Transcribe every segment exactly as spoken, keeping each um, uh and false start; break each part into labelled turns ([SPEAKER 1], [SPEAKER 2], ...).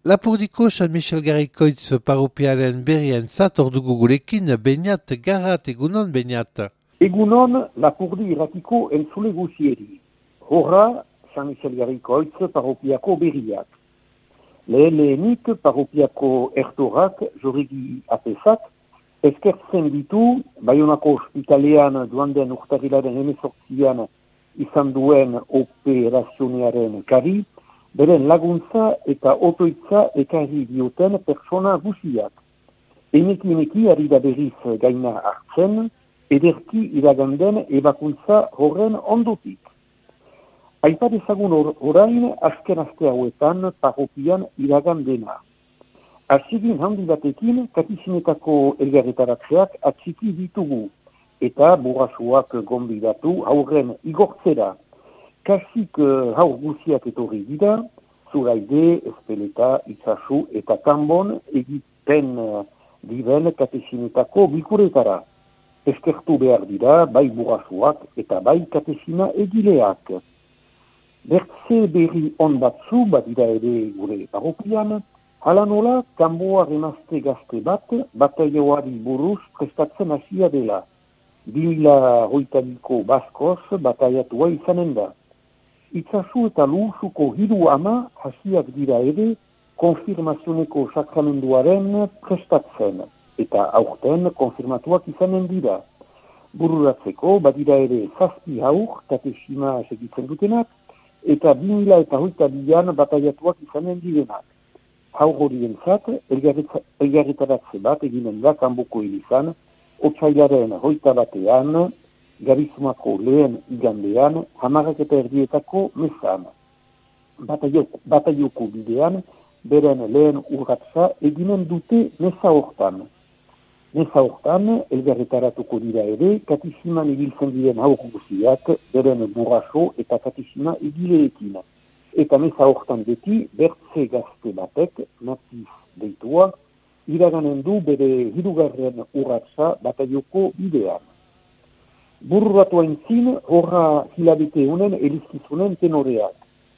[SPEAKER 1] Lapurdiko San Michel Garrikoitz paropiaren berrien zat ordugu gurekin Beñat Garat, egunon Beñat.
[SPEAKER 2] Egunon Lapurdi irratiko entzule guzieri. Horra San Michel Garrikoitz paropiako berriak. Lehen lehenik paropiako ertorak joregi apesak eskertzen ditu Baionako ospitalean joan den urtarrilaren emezortzian izan duen operazionearen kari, beren laguntza eta otoitza ekarri dioten persona guziak. Emeki emeki ari da berriz gaina hartzen, ederki iraganden ebakuntza horren ondotik. Aipa dezagun or, orain azken aste hauetan paropian iragandena. Asigin handi batekin katizinetako elgarretaratzeak atxiki ditugu, eta burrasuak gonbidatu haurren igortzera. Kasik uh, haur guziak etorri dira, Zuraide, Espeleta, Itzazu eta Kanbon egiten uh, diren katezinetako bilkuretara. Eskertu behar dira bai burrasuak eta bai katezina egileak. Bertze berri on batzu badira ere gure paropian, hala nola Kanboa remazte gazte bat bataioari buruz prestatzen hasia dela. Bimila hoitabiko baskoz bataiatua izanen da. Itzazu eta Luhusuko hiru ama hasiak dira ere konfirmazioneko sakramenduaren prestatzen, eta aurten konfirmatuak izanen dira. Bururatzeko badira ere zazpi haur katesima segitzen dutenak, eta bimila eta hoitabian bataiatuak izanen direnak. Haur horientzat elgarretaratze bat eginen da Kanboko hilizan, otsailaren hoita batean, Garizumako lehen igandean, hamarak eta erdietako mezan. Bataioko, bataioko bidean, beren lehen urratza eginen dute meza hortan. Meza hortan, elgarretaratuko dira ere, katiziman ibiltzen diren haur guziak, beren burraso eta katizima egileekin. Eta meza hortan beti, bertze gazte batek, natiz deitua, iraganen du bere hirugarren urratza bataioko bidean. Bururatu haintzin, horra hilabete honen elizkizunen tenoreak.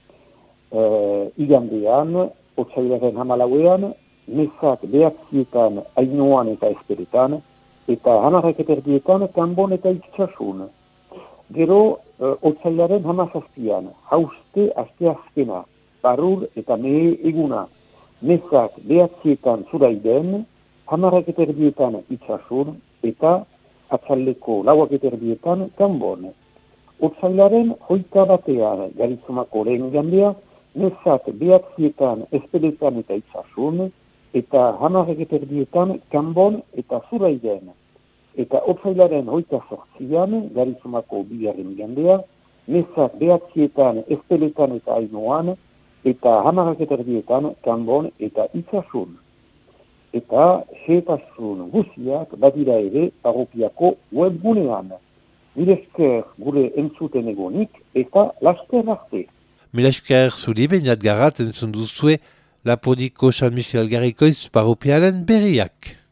[SPEAKER 2] E, igandean, otsailaren hamalauean, mezak behatzietan Ainoan eta Esperetan, eta hamarrak eterdietan Kanbon eta Itxasun. Gero, e, otsailaren hamazazpian, hauste aste azkena, barur eta mehe eguna. Mezak behatzietan Zuraiden, hamarrak eterdietan Itxasun, eta atzaldeko lauak eterdietan Kanbon. Otsailaren hoita batean Garizumako lehen gandea, mezak behatzietan Espeletan eta Itzasun, eta hamarrak eterdietan Kanbon eta Zuraiden. Eta otsailaren hoita sortzian Garizumako bigarren gandea, mezak behatzietan Espeletan eta Ainoan, eta hamarrak eterdietan Kanbon eta Itzasun. Eta xeetasun guziak badira ere paropiako webgunean. Mila esker gure entzuten egonik eta laster arte.
[SPEAKER 1] Mila esker zuri Beñat Garat entzun duzue Lapurdiko San Michel Garrikoitz paropiaren berriak.